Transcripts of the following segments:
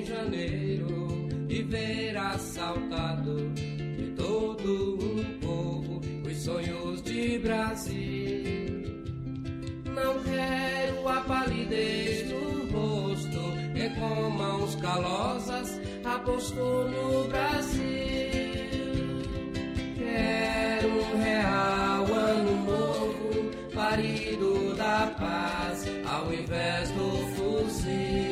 em janeiro e ver assaltado de todo um povo os sonhos de Brasil. Não quero a palidez do rosto e com mãos calosas apostou no Brasil. Quero um real ano novo, parido da paz, ao invés do fuzil.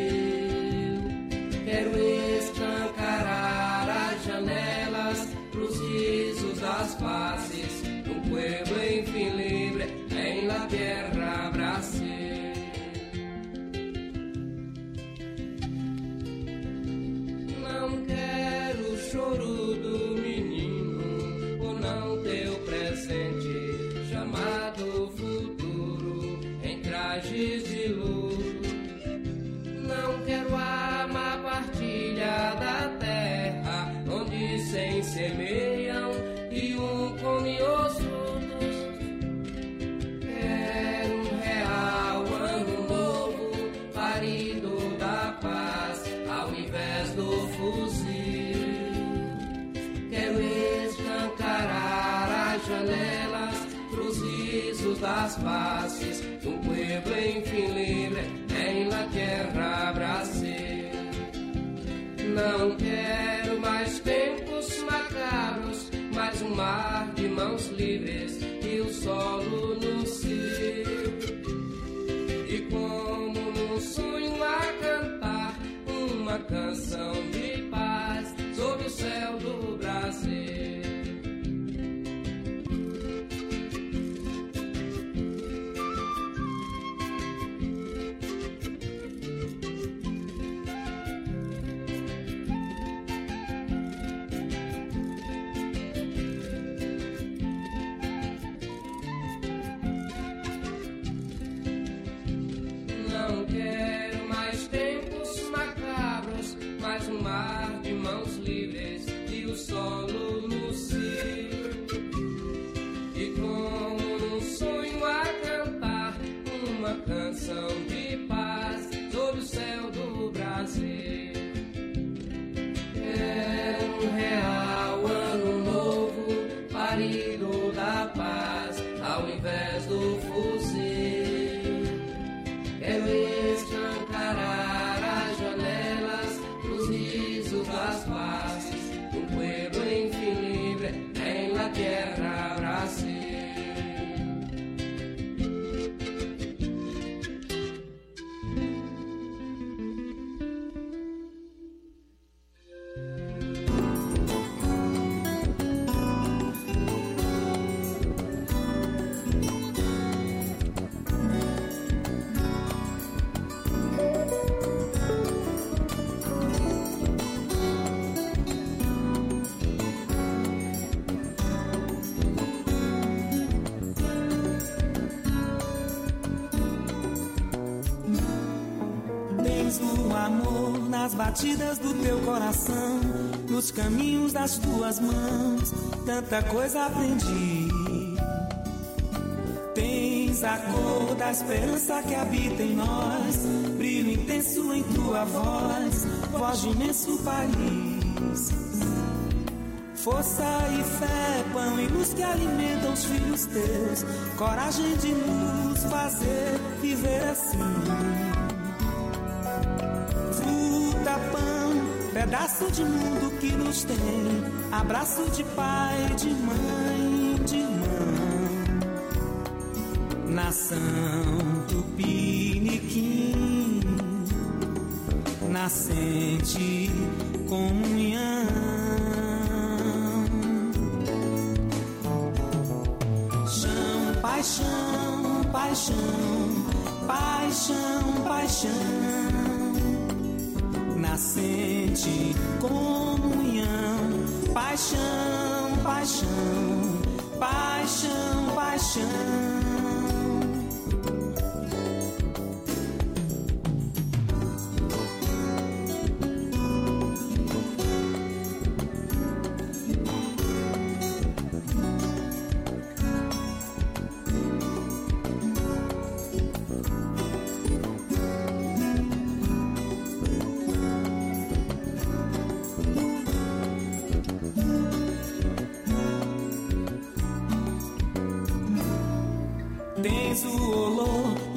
Quero escancarar as janelas pros risos das faces, um pueblo enfim livre em la tierra Brasil. Não quero o choro do menino, ou não teu presente chamado futuro em trajes de luto. Não quero a má partilha da terra, onde se semeiam e um come os frutos. Quero um real ano novo, parido da paz, ao invés do fuzil. Quero escancarar as janelas pros risos das faces, um pueblo enfim livre em la tierra Brasil. Não quero mais tempos macabros, mais um mar de mãos livres e o solo no cio. E como num sonho a cantar uma canção de paz sob o céu do Brasil. Não quero mais tempos macabros, mais um mar de mãos livres e o solo no cio. E como num sonho a cantar uma canção de paz sob o céu do Brasil. Quero um real ano novo, parido da paz, ao invés do fuzil. Quero escancarar as janelas pros risos das faces, um pueblo enfim livre em la tierra Brasil. Nas batidas do teu coração, nos caminhos das tuas mãos, tanta coisa aprendi. Tens a cor da esperança que habita em nós, brilho intenso em tua voz, voz de imenso país. Força e fé, pão e luz que alimentam os filhos teus, coragem de nos fazer viver assim. Pão, pedaço de mundo que nos tem, abraço de pai, de mãe, de irmão. Nação Tupiniquim, nascente comunhão. Chão, paixão, paixão, paixão, paixão. Nascente comunhão, paixão, paixão, paixão, paixão.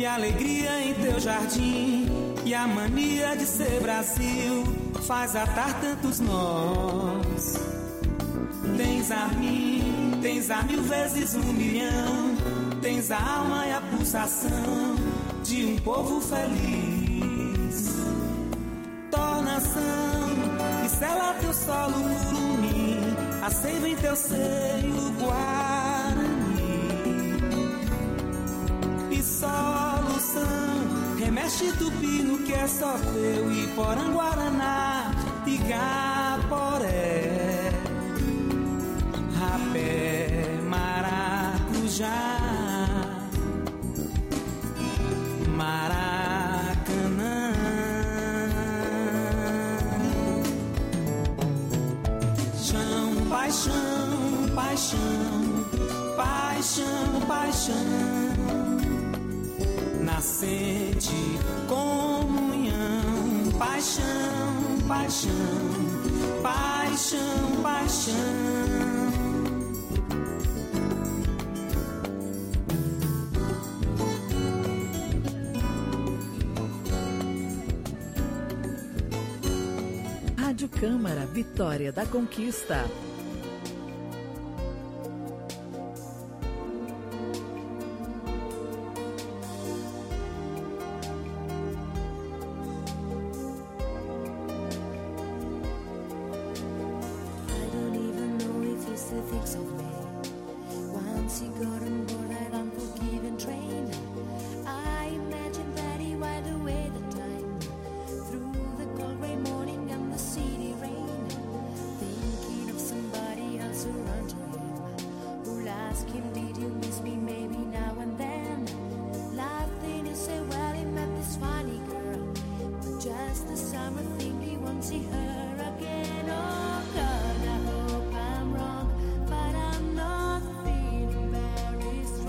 e alegria em teu jardim, e a mania de ser Brasil faz atar tantos nós. Tens a mim, tens a 1000 vezes 1 milhão, tens a alma e a pulsação de um povo feliz. Tornação que sela teu solo curumim, a seiva em teu seio Guarani. E solução remexe tupi no que é só teu, e Poranguaraná e Gaporé, rapé, maracujá, Maracanã. Chão, paixão, paixão, paixão, paixão, nascente, comunhão, paixão, paixão, paixão, paixão. Rádio Câmara, Vitória da Conquista. But I'm not feeling very strong.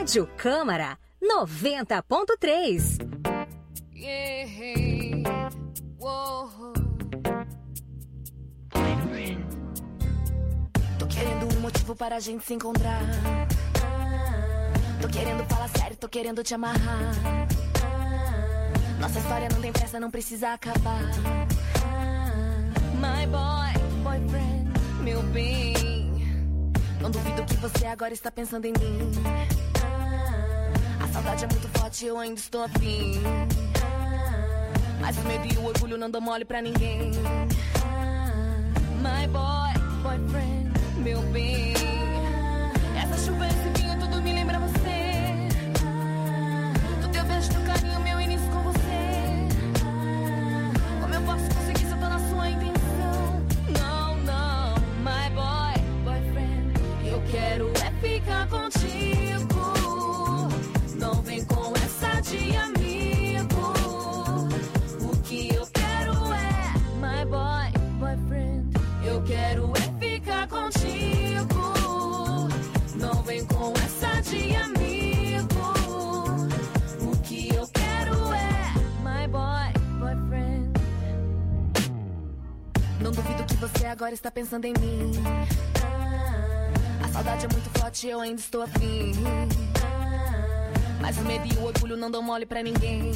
Rádio Câmara 90.3. Yeah. Whoa. Tô querendo um motivo para a gente se encontrar. Tô querendo falar sério, tô querendo te amarrar. Nossa história não tem pressa, não precisa acabar. My boyfriend, meu bem. Não duvido que você agora está pensando em mim. A saudade é muito forte, eu ainda estou afim. Mas o medo e o orgulho não dão mole pra ninguém. My boyfriend, meu bem. Essa chuva, esse vinho, tudo me lembra você. Do teu beijo, teu carinho, meu início com você. Como eu posso conseguir se eu tô na sua intenção? Não, my boyfriend. Eu quero é ficar contigo. Não vem com essa de amigo. O que eu quero é my boyfriend. Eu quero é ficar contigo. Não vem com essa de amigo. O que eu quero é my boyfriend. Não duvido que você agora está pensando em mim. A saudade é muito forte, eu ainda estou afim. Mas o medo e o orgulho não dão mole pra ninguém.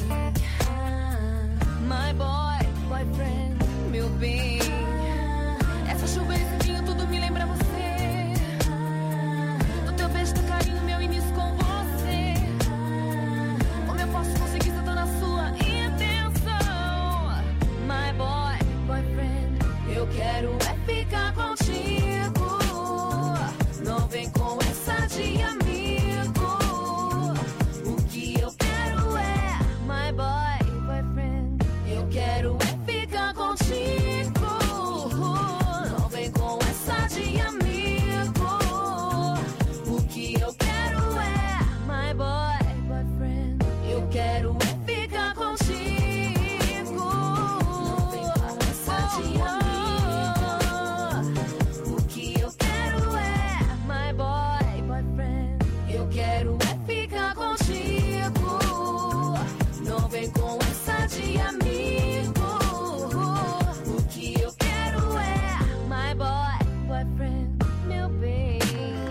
My boyfriend, meu bem. Essa chuva, esse vinho, tudo me lembra você. Do teu beijo, teu carinho, meu início com você. Como eu posso conseguir se eu tô na sua intenção? My boyfriend, eu quero é ficar contigo. Não vem com essa de amigo. O que eu quero é my boyfriend. Eu quero é ficar contigo. Não vem com essa de amigo. O que eu quero é my boyfriend. Eu quero é ficar contigo. Não vem com essa de amigo. O que eu quero é my boyfriend. Eu quero é ficar contigo. Não vem com essa de amigo. O que eu quero é my boyfriend, meu bem.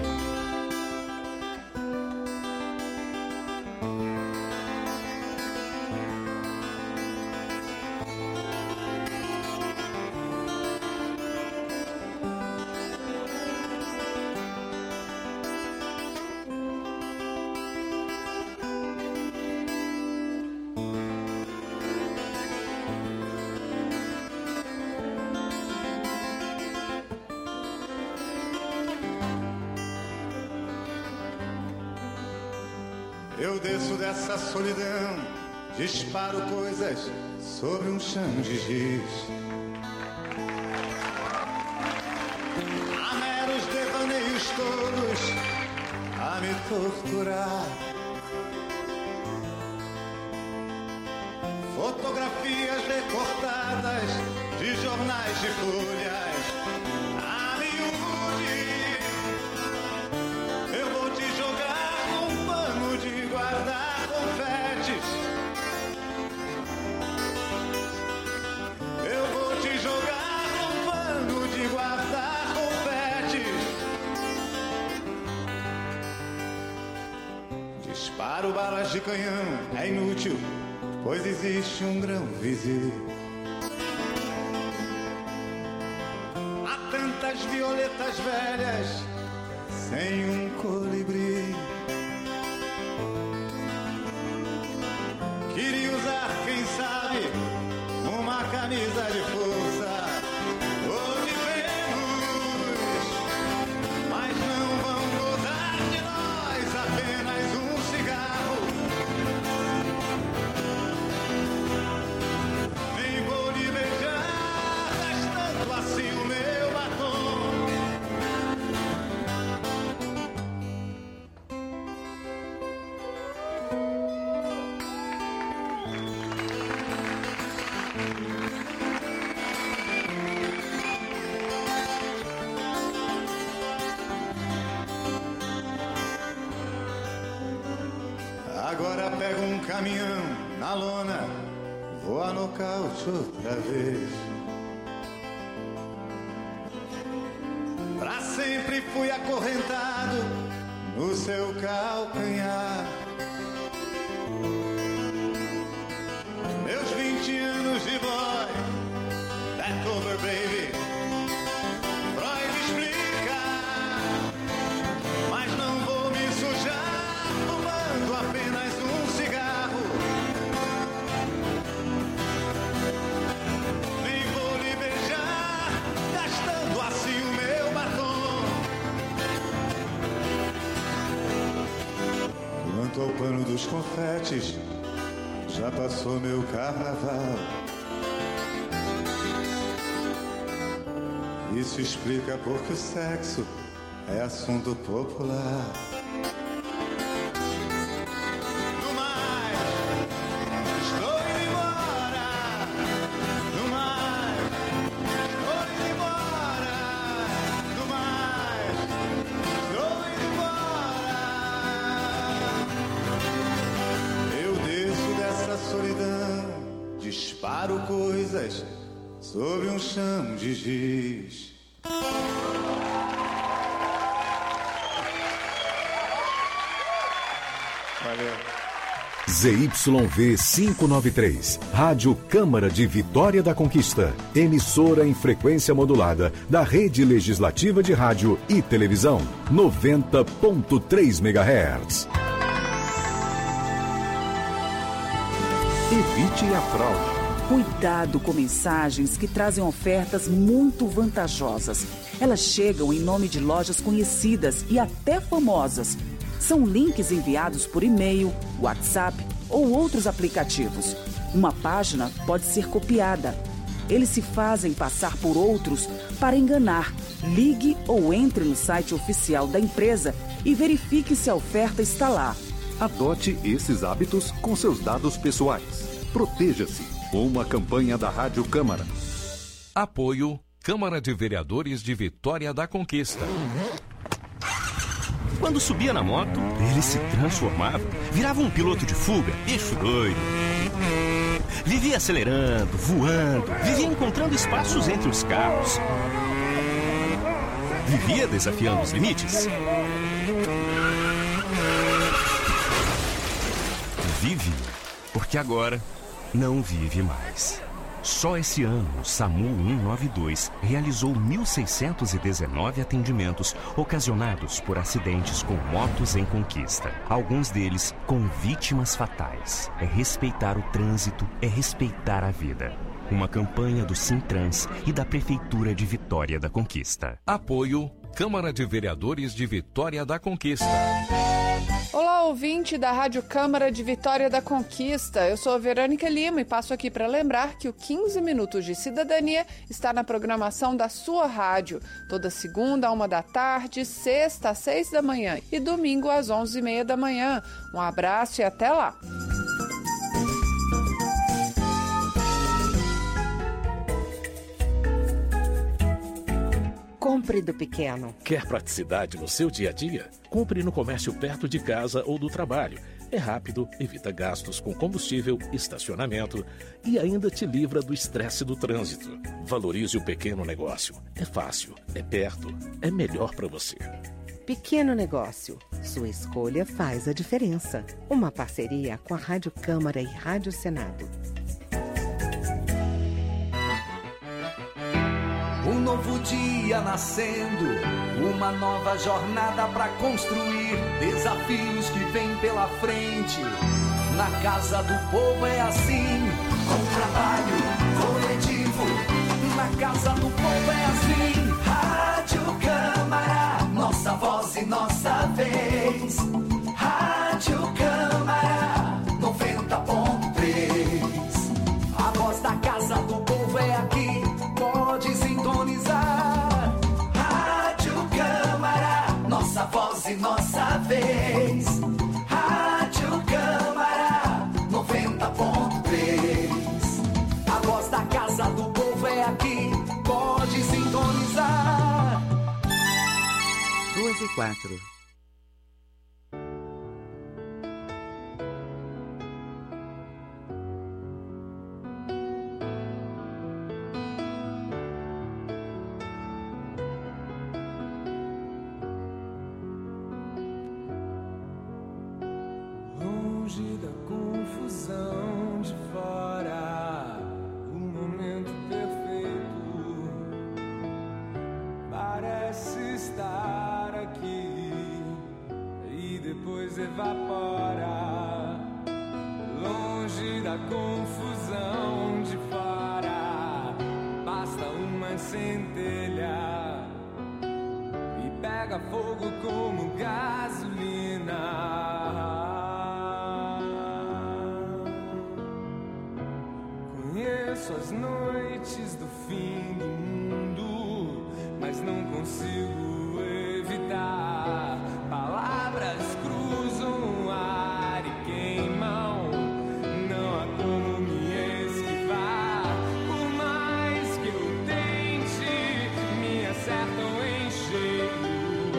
Eu desço dessa solidão, disparo coisas sobre um chão de giz. Há meros devaneios todos a me torturar. Fotografias recortadas de jornais de folhas a miúde. Eu vou te jogar num pano de guardar confetes. Eu vou te jogar num pano de guardar confetes. Disparo balas de canhão, é inútil, pois existe um grão visível. Há tantas violetas velhas sem um colibri. Queria usar, quem sabe, uma camisa de força ou de Vênus, mas não vão gozar de nós apenas um cigarro. Nem vou lhe beijar, gastando assim o meu batom. Agora pego um caminhão na lona, vou a nocaute outra vez. Pra sempre fui acorrentado no seu calcanhar. Meus 20 anos de boy, that over baby, Freud explica. Mas não vou me sujar fumando apenas um cigarro. Nem vou lhe beijar gastando assim o meu batom. Quanto ao pano dos confetes, já passou meu carnaval. Isso explica porque o sexo é assunto popular. No mais, estou indo embora. No mais, estou indo embora. No mais, estou indo embora. Eu desço dessa solidão, disparo coisas sobre um chão de giz. Valeu. ZYV 593, Rádio Câmara de Vitória da Conquista, emissora em frequência modulada da Rede Legislativa de Rádio e Televisão, 90.3 MHz. Evite a fraude. Cuidado com mensagens que trazem ofertas muito vantajosas. Elas chegam em nome de lojas conhecidas e até famosas. São links enviados por e-mail, WhatsApp ou outros aplicativos. Uma página pode ser copiada. Eles se fazem passar por outros para enganar. Ligue ou entre no site oficial da empresa e verifique se a oferta está lá. Adote esses hábitos com seus dados pessoais. Proteja-se. Uma campanha da Rádio Câmara. Apoio Câmara de Vereadores de Vitória da Conquista. Quando subia na moto, ele se transformava, virava um piloto de fuga, bicho doido. Vivia acelerando, voando, vivia encontrando espaços entre os carros. Vivia desafiando os limites. Vive, porque agora não vive mais. Só esse ano, o SAMU 192 realizou 1.619 atendimentos ocasionados por acidentes com motos em Conquista. Alguns deles com vítimas fatais. É respeitar o trânsito, é respeitar a vida. Uma campanha do Sintrans e da Prefeitura de Vitória da Conquista. Apoio Câmara de Vereadores de Vitória da Conquista. Olá, ouvinte da Rádio Câmara de Vitória da Conquista. Eu sou a Verônica Lima e passo aqui para lembrar que o 15 Minutos de Cidadania está na programação da sua rádio. Toda segunda, 13h, sexta, às 6 da manhã e domingo, às 11h30 da manhã. Um abraço e até lá! Compre do pequeno. Quer praticidade no seu dia a dia? Compre no comércio perto de casa ou do trabalho. É rápido, evita gastos com combustível, estacionamento e ainda te livra do estresse do trânsito. Valorize o pequeno negócio. É fácil, é perto, é melhor para você. Pequeno negócio. Sua escolha faz a diferença. Uma parceria com a Rádio Câmara e Rádio Senado. Um novo dia nascendo, uma nova jornada pra construir, desafios que vêm pela frente. Na casa do povo é assim, com trabalho coletivo. Na casa do povo é assim, Rádio Câmara, nossa voz e nossa vez. Rádio Câmara 90.3, a voz da casa do povo é aqui. Pode sintonizar. Rádio Câmara, nossa voz e nossa vez. Rádio Câmara 90.3, a voz da casa do povo é aqui. Pode sintonizar. 2h04. a confusão de fora, basta uma centelha e pega fogo como gasolina. Conheço as noites do fim do mundo, mas não consigo evitar. Palavras cruzam o ar e queimam, não há como me esquivar. Por mais que eu tente, me acertam em cheio.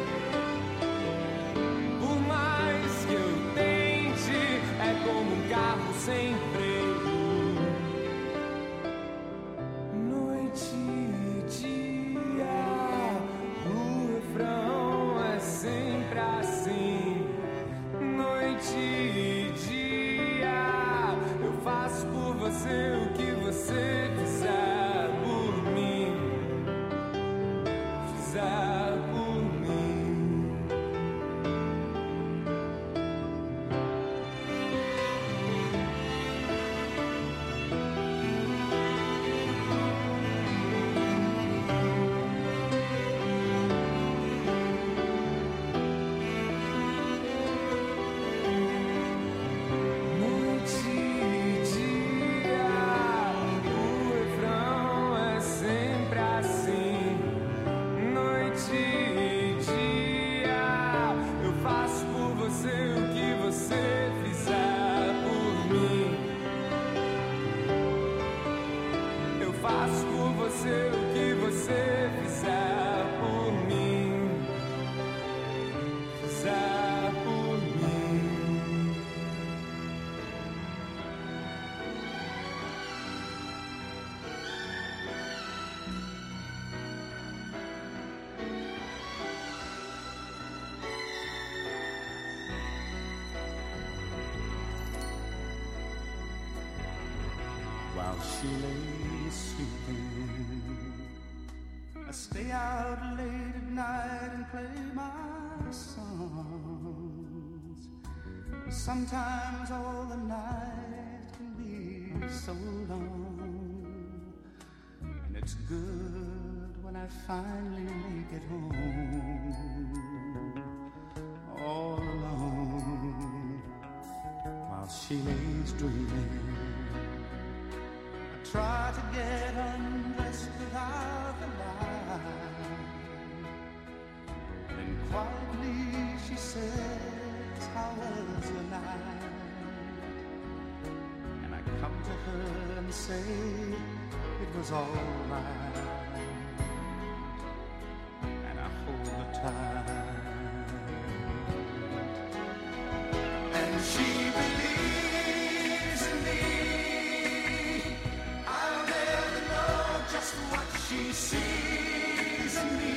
Por mais que eu tente, é como um carro sem freio. Noite e dia, o refrão é sempre assim. Noite e dia, eu faço por você o que você fizer por mim. Fizer por mim. Noite e dia, o refrão é sempre assim. Noite e dia, eu faço por você o que você fizer por mim. Eu faço por você o que você fizer por mim. Fizer por mim. While she lays sleeping, I stay out late at night and play my songs. Sometimes all the night can be so long, and it's good when I finally make it home, all alone. While she lays dreaming, try to get undressed without the light. Then quietly she says, how was your night? And I come to her and say, it was all right. And I hold her tight. And she believes in me. Just what she sees in me.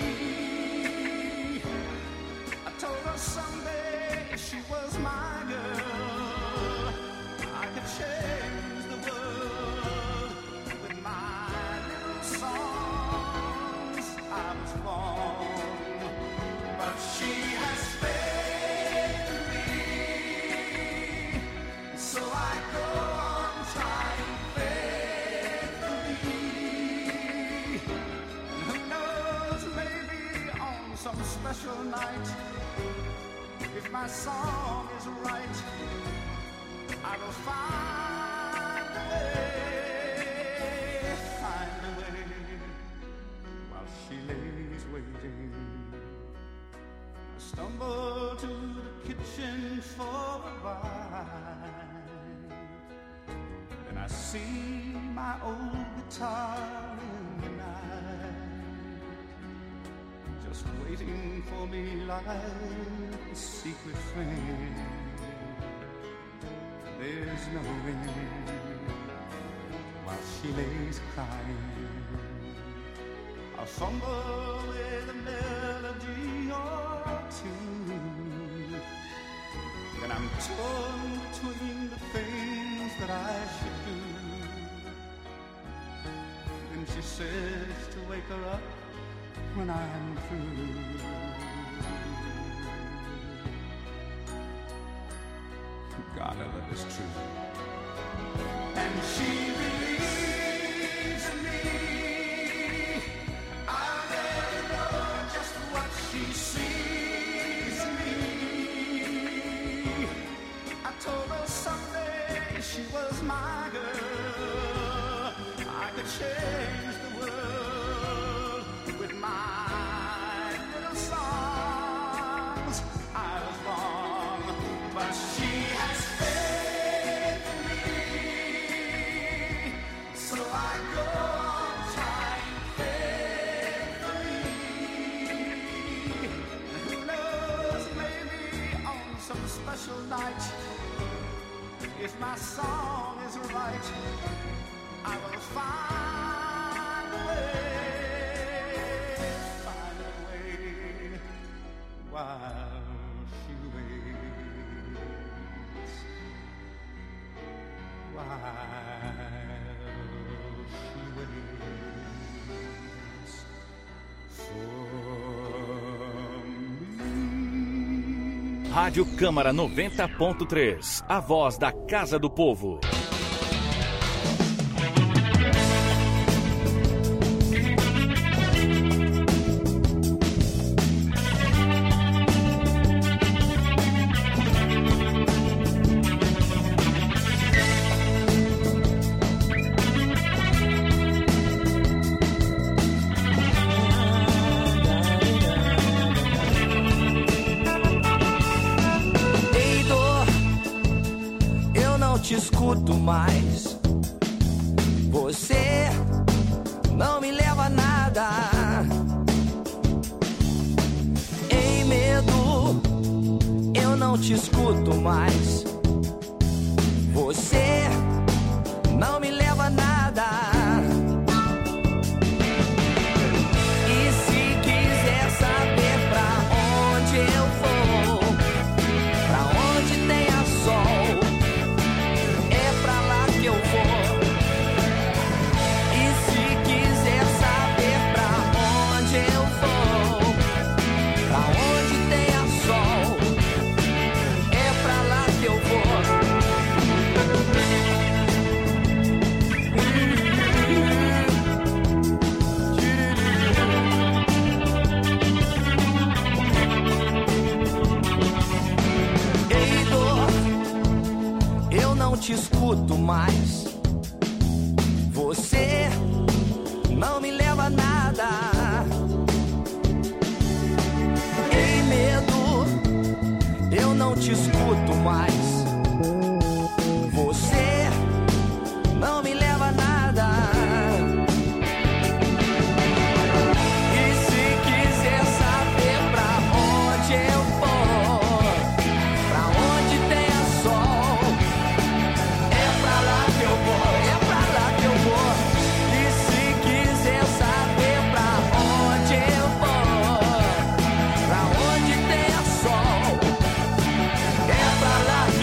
I told her someday if she was my girl, I could change the world with my little songs. I was wrong, but she has faith in me, so I go on trying some special night. If my song is right, I will find a way, while she lays waiting. I stumble to the kitchen for a bite, then I see my old guitar in the night, just waiting for me like a secret friend. There's no end while she lays crying. I'll fumble with a melody or two, and I'm torn between the things that I should do. Then she says to wake her up when I'm through. God, I love is true. and she believes in me. I'll never know just what she sees in me. I told her someday she was my girl. I could change the world with my little songs. I was wrong, but she has faith in me. So I go on trying faithfully. And who knows, maybe on some special night, if my song is right, I will find a way while she waits, Rádio Câmara 90.3, a voz da Casa do Povo. Te escuto mais. Você não me leva a nada. Em medo, eu não te escuto mais. Você não me leva a nada. E se quiser saber pra onde eu vou, pra onde tenha sol, eu vou. E se quiser saber pra onde eu vou, pra onde tenha sol, é pra lá que eu vou. Ei, dor, eu não te escuto mais. Você não me leva a nada. Em medo, eu não te escuto mais. Você não me leva a nada. E se quiser saber pra onde eu vou, pra onde tenha sol, é pra lá que eu vou. E se quiser saber pra onde eu vou, pra onde tenha sol, é pra lá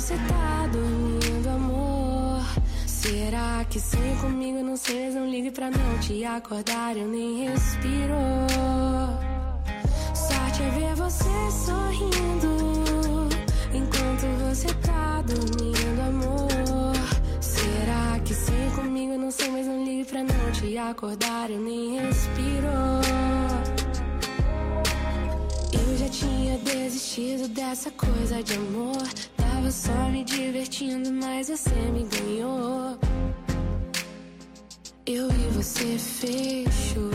você tá dormindo, amor? Será que sonha comigo? Não sei, mas não ligue pra não te acordar, eu nem respiro. Sorte é ver você sorrindo enquanto você tá dormindo, amor. Será que sonha comigo? Não sei, mas não ligue pra não te acordar, eu nem respiro. Eu já tinha desistido dessa coisa de amor. Tava só me divertindo, mas você me ganhou. Eu e você fechou.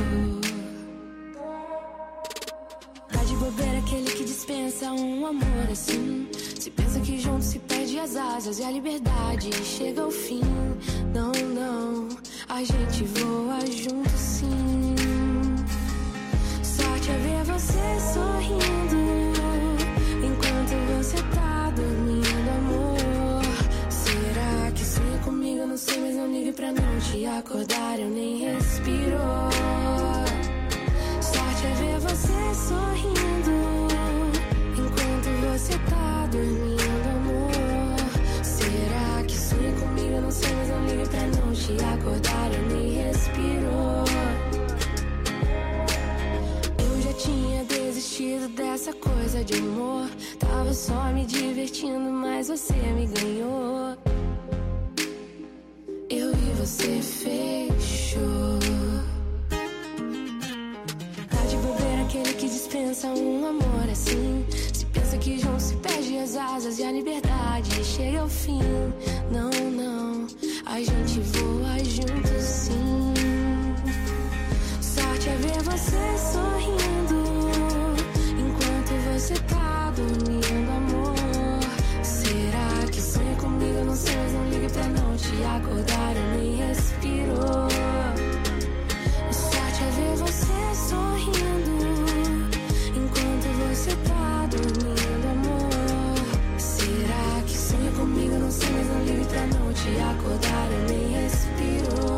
Tá de bobeira aquele que dispensa um amor assim. Se pensa que junto se perde as asas e a liberdade chega ao fim. Não, não, a gente voa junto sim. Sorte é ver você sorrindo enquanto você tá dormindo, amor. Será que sonha comigo? Não sei, mas não ligue pra não te acordar, eu nem respiro. Sorte é ver você sorrindo enquanto você tá dormindo, amor. Será que sonha comigo? Não sei, mas não ligue pra não te acordar, eu nem respiro. Tinha desistido dessa coisa de amor. Tava só me divertindo, mas você me ganhou. Eu e você fechou. Tá de bobeira aquele que dispensa um amor assim. Se pensa que junto se perde as asas e a liberdade chega ao fim. Não, não, a gente voa junto sim. Sorte é ver você sorrindo enquanto você tá dormindo, amor. Será que sonha comigo? Não sei, mas não ligue pra não te acordar, eu nem respiro. Sorte é ver você sorrindo enquanto você tá dormindo, amor. Será que sonha comigo? Não sei, mas não ligue pra não te acordar, eu nem respiro.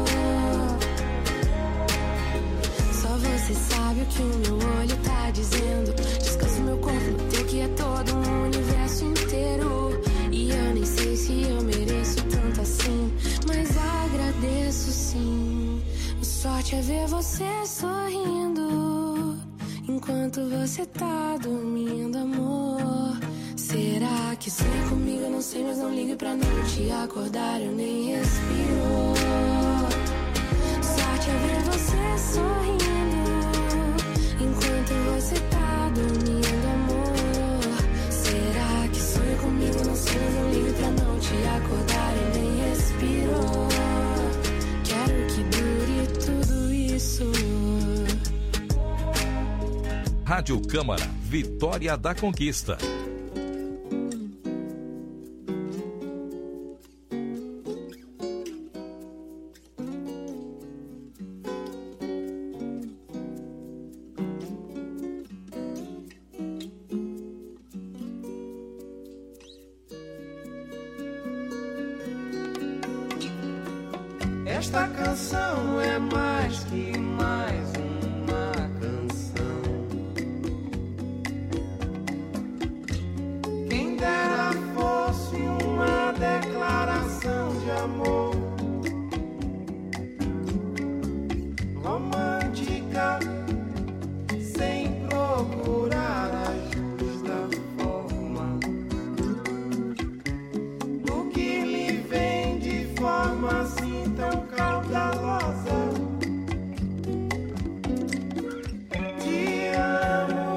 Você sabe o que o meu olho tá dizendo. Descanso meu corpo no teu, que é todo um universo inteiro. E eu nem sei se eu mereço tanto assim, mas agradeço sim. Sorte é ver você sorrindo enquanto você tá dormindo, amor. Será que sonha comigo? Eu não sei, mas não ligue pra não te acordar, eu nem respiro. Sorte é ver você sorrindo enquanto você tá dormindo, amor. Será que sonha comigo? Não sei, mas não ligue pra não te acordar, eu nem respiro. Quero que dure tudo isso. Rádio Câmara, Vitória da Conquista. Esta canção é mais que mais uma canção. Quem dera fosse uma declaração de amor romântica, sem procurar a justa forma do que lhe vem de forma assim tão caudalosa. Te amo,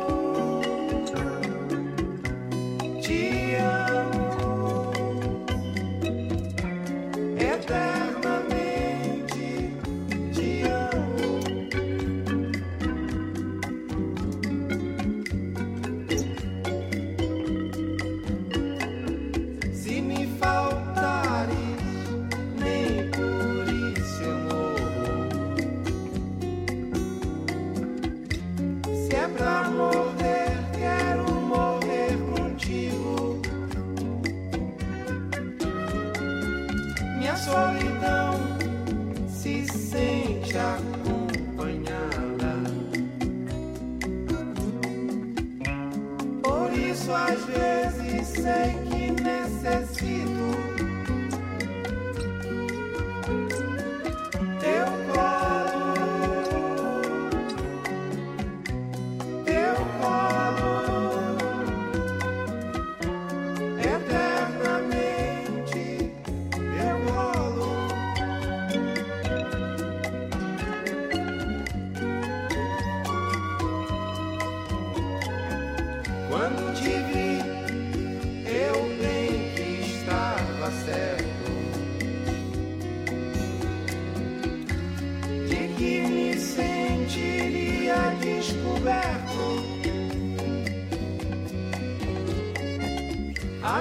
te amo, eternamente te amo. Se me faltares, nem por isso eu morro. Se é pra morrer, quero morrer contigo. Minha solidão se sente acompanhada. Por isso às vezes sei que necessito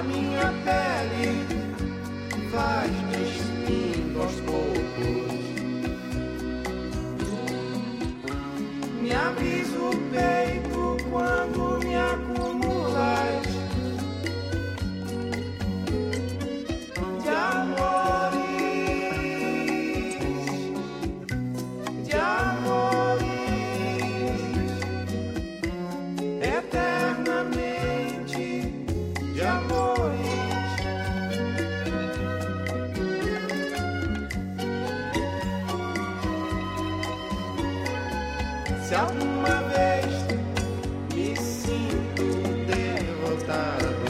A minha pele vai despindo aos poucos. Me avisa o peito quando me acumulas de amores, de amores, eternamente de amores. Se alguma vez me sinto derrotado,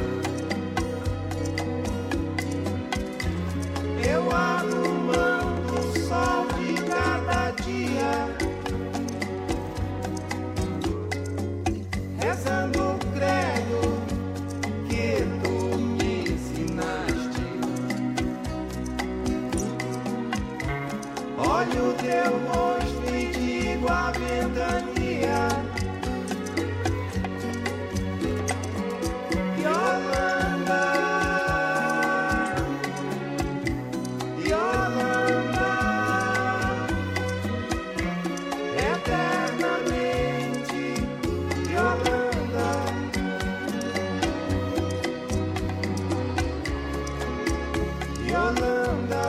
eu abro mão do sol de cada dia, rezando o credo que tu me ensinaste. Olho o teu rosto e digo a ventania: Yolanda, Yolanda, eternamente Yolanda, Yolanda,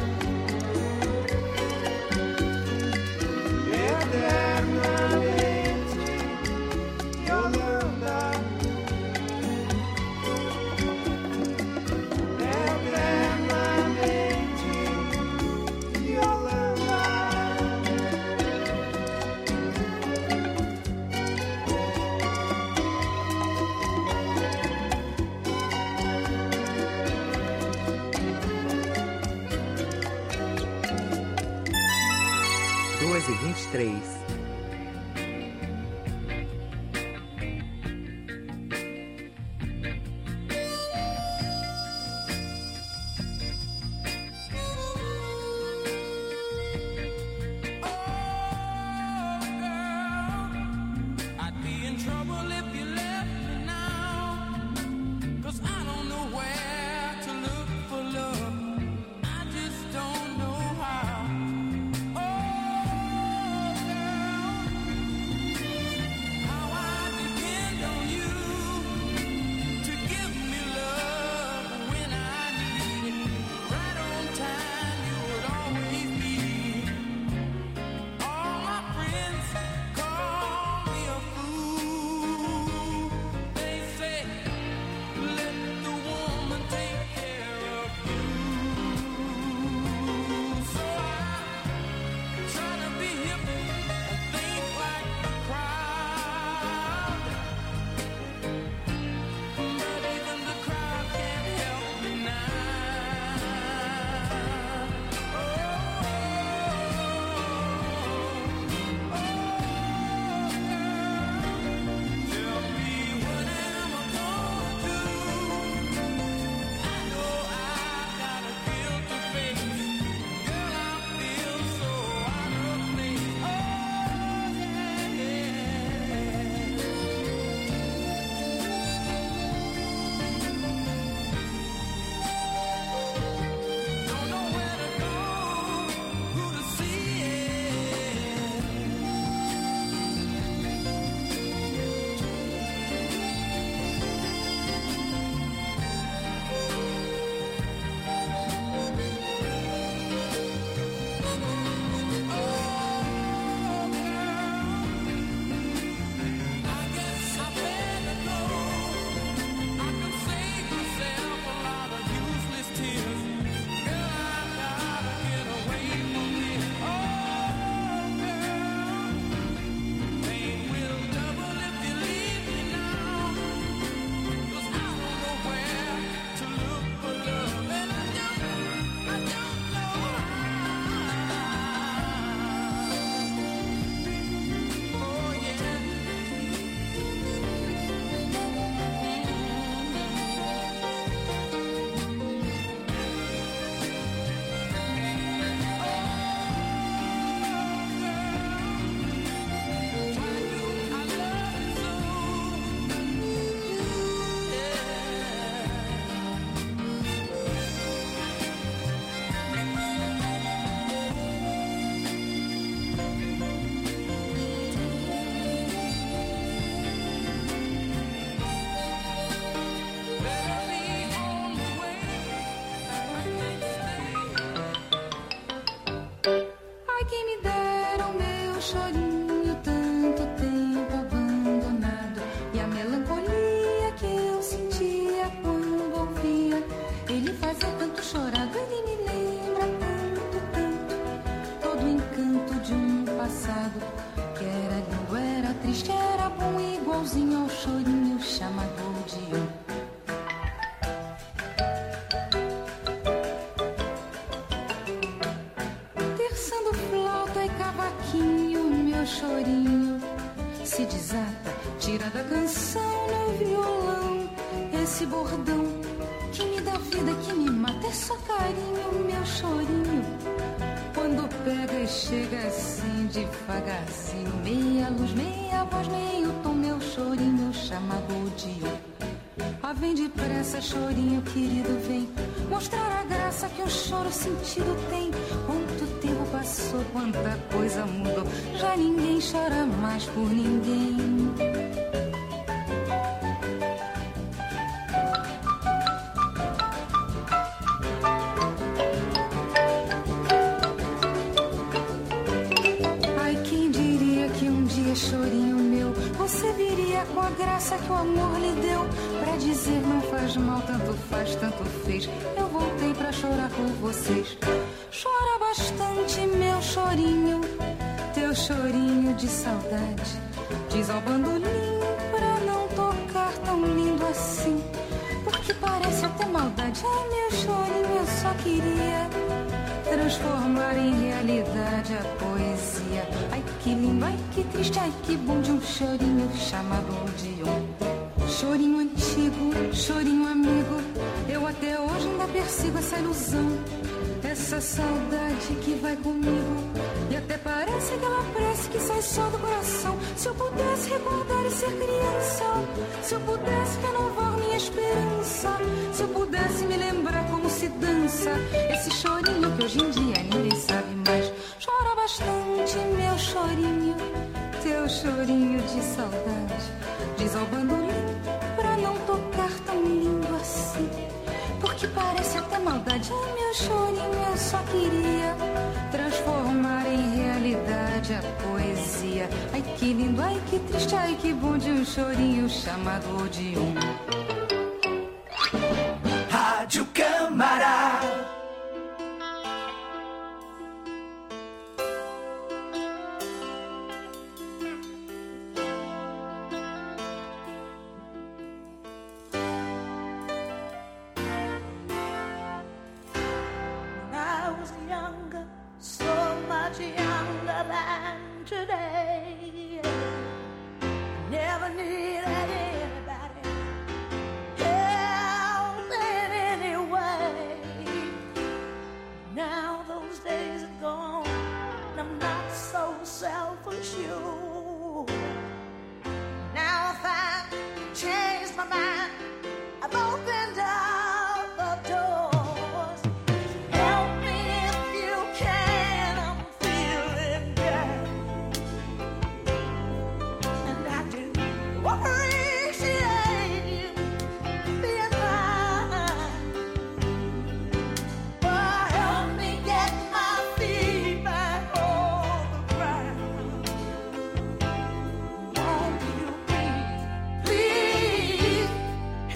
eternamente Yolanda, eternamente Yolanda. Duas e 23. I'd be in trouble if you left me now, 'cause I don't know where to look for love. I just don't know how. Oh, girl, era o meu chorinho, tanto tempo abandonado. E a melancolia que eu sentia quando ouvia ele fazer tanto chorado. Ele me lembra tanto, tanto, todo o encanto de um passado que era lindo, era triste, era bom, igualzinho ao chorinho chamado Odeon. Terçando flauta e cavaquinho, meu chorinho se desata, tira da canção no violão esse bordão que me dá vida, que me mata. É só carinho, meu chorinho, quando pega e chega assim devagarzinho, meia luz, meia voz, meio tom, meu chorinho chamado Odeon. Ah, vem depressa, chorinho querido, vem mostrar a graça que o choro sentido tem. Quanto tempo passou, quanta coisa mudou, já ninguém chora mais por ninguém. Ai, quem diria que um dia, chorinho meu, você viria com a graça que o amor lhe deu, pra dizer não faz mal, tanto faz, tanto fez. Eu voltei pra chorar por vocês. Chora bastante, meu chorinho, teu chorinho de saudade. Diz ao bandolim pra não tocar tão lindo assim, porque parece até maldade. Ai, meu chorinho, eu só queria transformar em realidade a poesia. Ai, que lindo, ai, que triste, ai, que bom de um chorinho chamado Odeon. Chorinho antigo, chorinho amigo, eu até hoje ainda persigo essa ilusão, essa saudade que vai comigo, e até parece aquela prece que sai só do coração. Se eu pudesse recordar e ser criança, se eu pudesse renovar minha esperança, se eu pudesse me lembrar como se dança esse chorinho que hoje em dia ninguém sabe mais. Chora bastante, meu chorinho, teu chorinho de saudade. Diz ao bandolim pra não tocar tão lindo assim, porque parece até maldade. Ai, meu chorinho, eu só queria transformar em realidade a poesia. Ai, que lindo, ai, que triste, ai, que bom de um chorinho chamado Odeon. Rádio Câmara. Today, never needed anybody help in any way. Now those days are gone, I'm not so self-assured. Now if I changed my mind, I've opened up the doors. Help me if you can, I'm feeling down. Appreciate you being mine, but help me get my feet back on the ground. Won't you please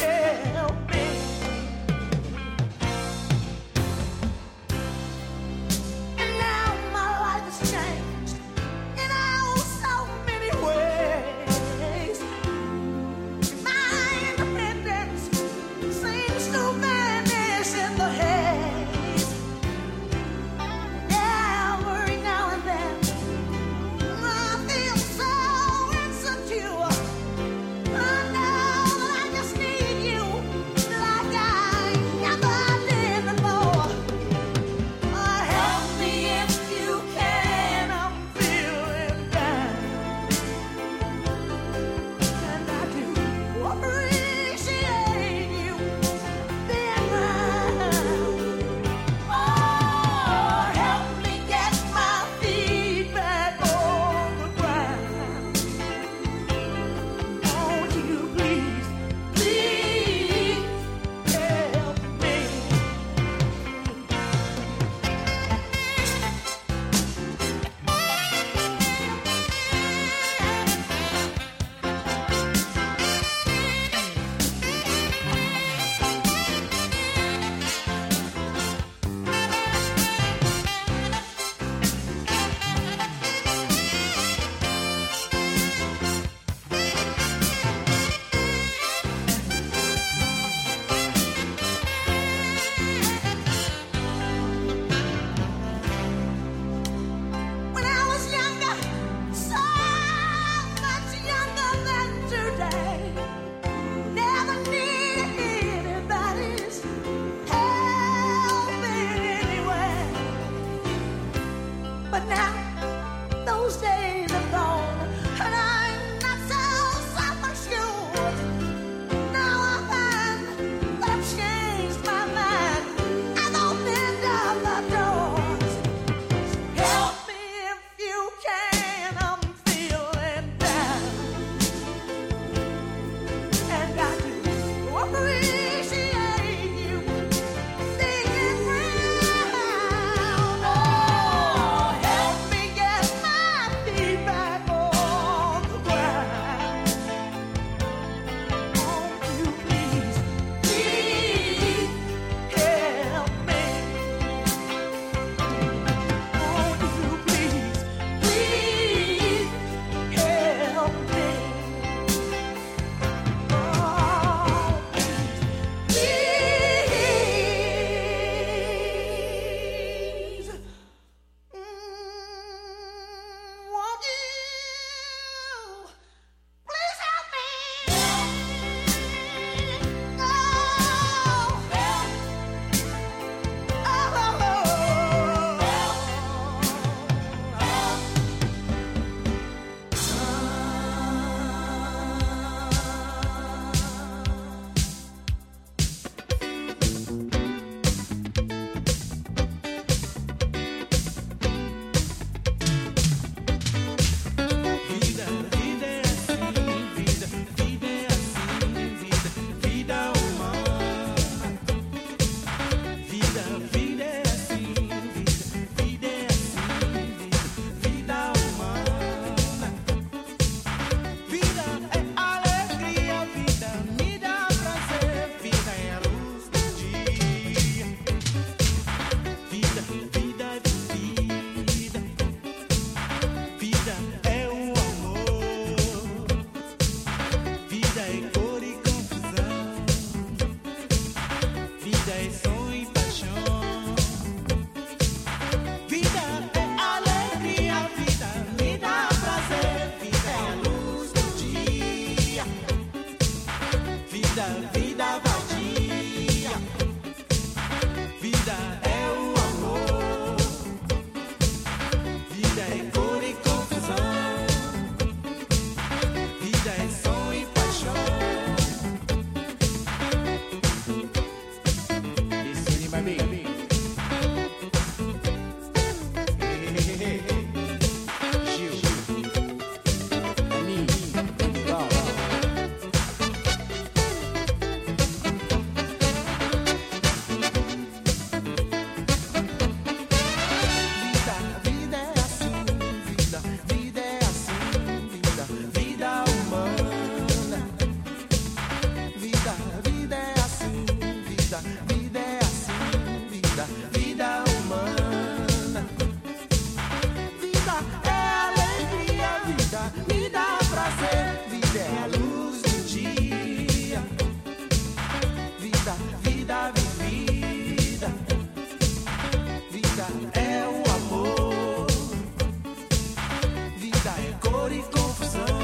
dor e confusão.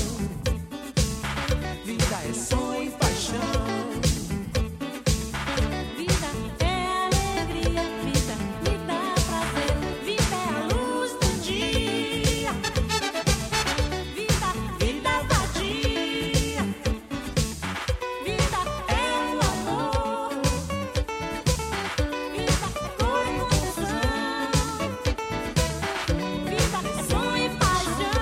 Vida é sonho e paixão. Vida é alegria, vida me dá prazer. Vida é a luz do dia. Vida vadia. Vida é o amor. Vida dor e confusão. Vida é sonho e paixão.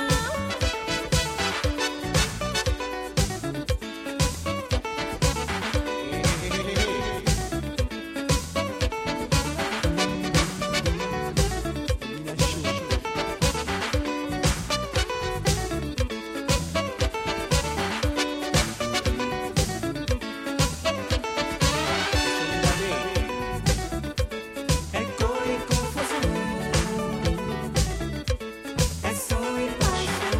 É cor e confusão. É sonho e paixão.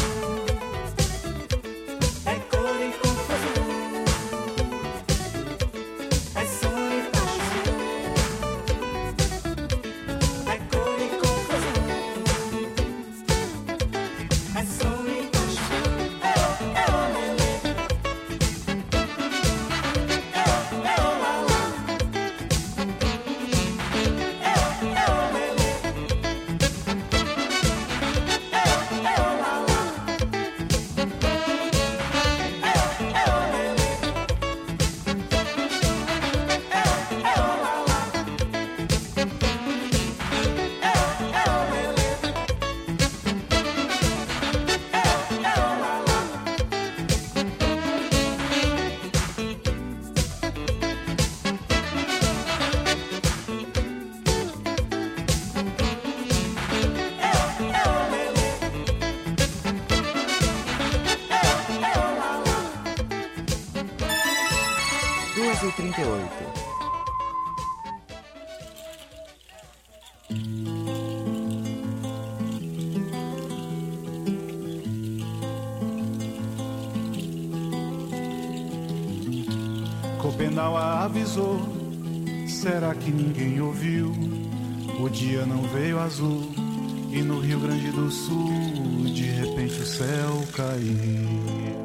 É cor e confusão. É sonho e paixão. É cor e confusão. É sonho e paixão. É o lelê. É o lalá. Duas e 38. Copenau avisou, será que ninguém ouviu? O dia não veio azul e no Rio Grande do Sul de repente o céu caiu.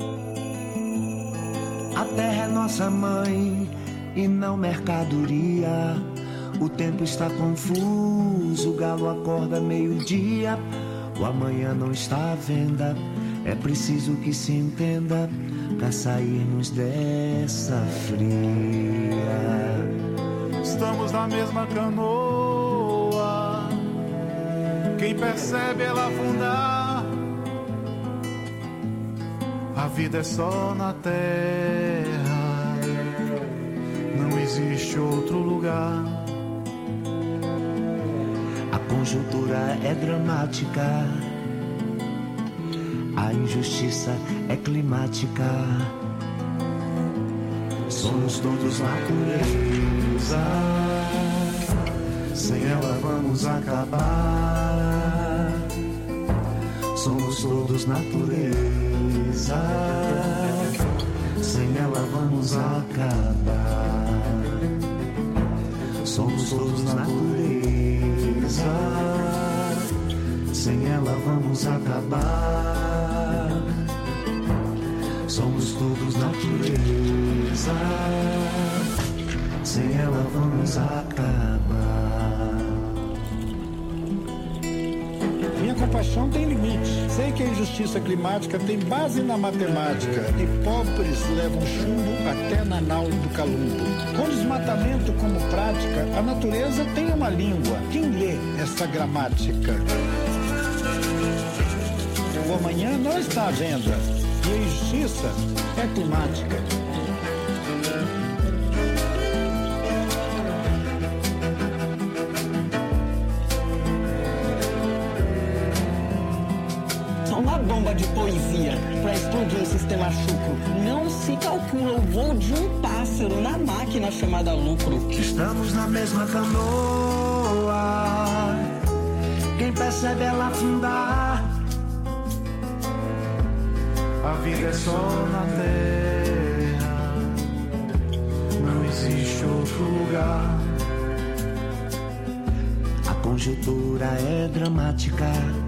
A terra é nossa mãe e não mercadoria. O tempo está confuso, o galo acorda meio-dia. O amanhã não está à venda, é preciso que se entenda pra sairmos dessa fria. Estamos na mesma canoa, quem percebe ela afundar. A vida é só na terra, não existe outro lugar. A conjuntura é dramática, a injustiça é climática. Somos todos natureza, sem ela vamos acabar. Somos todos natureza, sem ela vamos acabar. Somos todos natureza, sem ela vamos acabar. Somos todos natureza, sem ela vamos acabar. Minha compaixão tem limite. Sei que a injustiça climática tem base na matemática e pobres levam chumbo até na nau do Calumbo. Com desmatamento como prática, a natureza tem uma língua. Quem lê essa gramática? O amanhã não está à venda e a injustiça é climática. Uma bomba de poesia para explodir um sistema chucro. Não se calcula o voo de um pássaro na máquina chamada lucro. Estamos na mesma canoa, quem percebe ela afundar. A vida é só na terra, não existe outro lugar. A conjuntura é dramática,